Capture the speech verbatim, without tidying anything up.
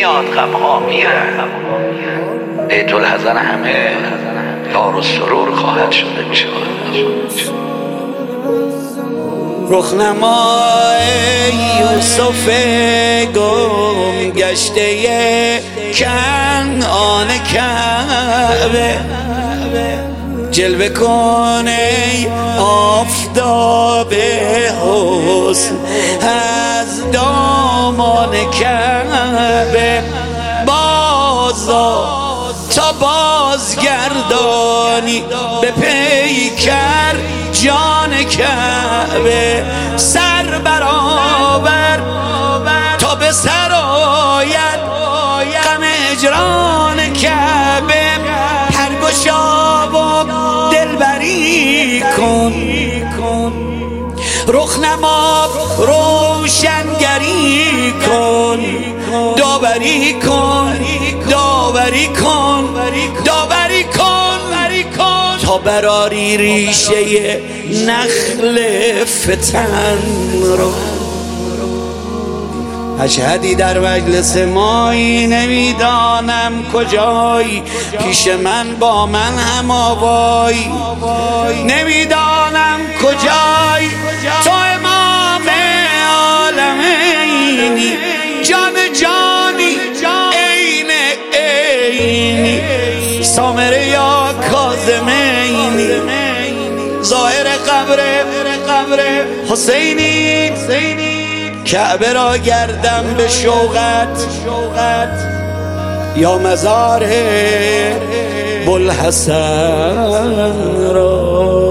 میاد غمها میره، بیت الحزن همه یار و سرور خواهد شده میشه. رخنمای یوسف گم گشته کنعان کعبه، جلوه کن ای آفتاب حسن از دامان کعبه، بازا تا بازگردانی به پیکر جان کعبه، سر برآور تا به سر آید غم هجران کعبه، پرگشا و دلبری کن، رخنما روشنگری کن، داوری کن داوری کن داوری کن تا براری ریشه نخل فتن رو. اشهدی در مجلس مایی، نمیدانم کجایی، پیش من با من هم آوایی، نمیدانم کجایی، تو امام عالمینی، جان جانی عین عینی، سامره یا کاظمینی، ظاهر قبر حسینی، کعبه را گردم به شوقت یا مزار بوالحسن را.